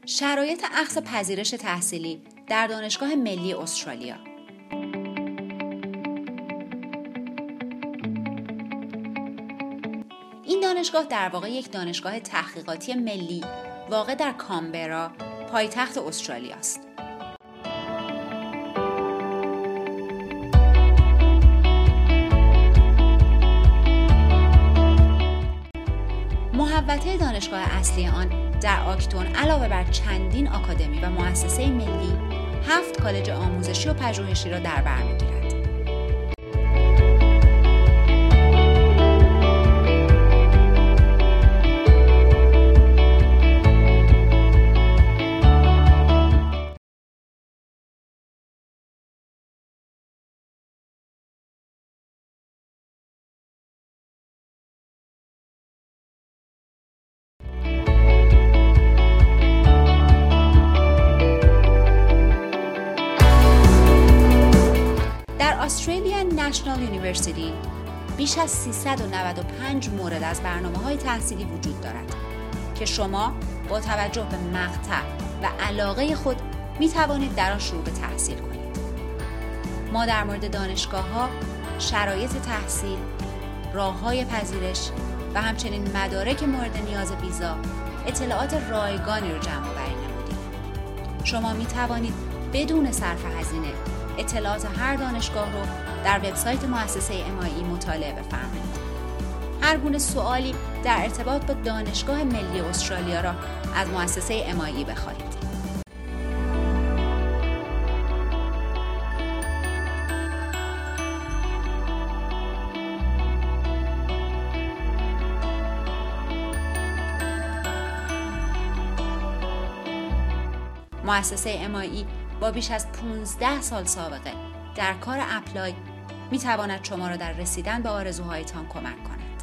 شرایط اخذ پذیرش تحصیلی در دانشگاه ملی استرالیا. این دانشگاه در واقع یک دانشگاه تحقیقاتی ملی واقع در کامبرا، پایتخت استرالیا است. محوطه دانشگاه اصلی آن در آکتون علاوه بر چندین آکادمی و مؤسسه ملی 7 کالج آموزشی و پژوهشی را در بر می‌گیرد. Australian National University بیش از 395 مورد از برنامه‌های تحصیلی وجود دارد که شما با توجه به مقطع و علاقه خود می توانید در آن شروع به تحصیل کنید. ما در مورد دانشگاه‌ها، شرایط تحصیل، راه‌های پذیرش و همچنین مدارک مورد نیاز ویزا اطلاعات رایگانی رو جمع آوری نمودیم. شما می توانید بدون صرف هزینه اطلاعات هر دانشگاه رو در وبسایت مؤسسه MIE مطالعه بفرمایید. هر گونه سوالی در ارتباط با دانشگاه ملی استرالیا را از مؤسسه MIE بخواهید. مؤسسه MIE با بیش از 15 سال سابقه در کار اپلای می تواند شما را در رسیدن به آرزوهایتان کمک کند.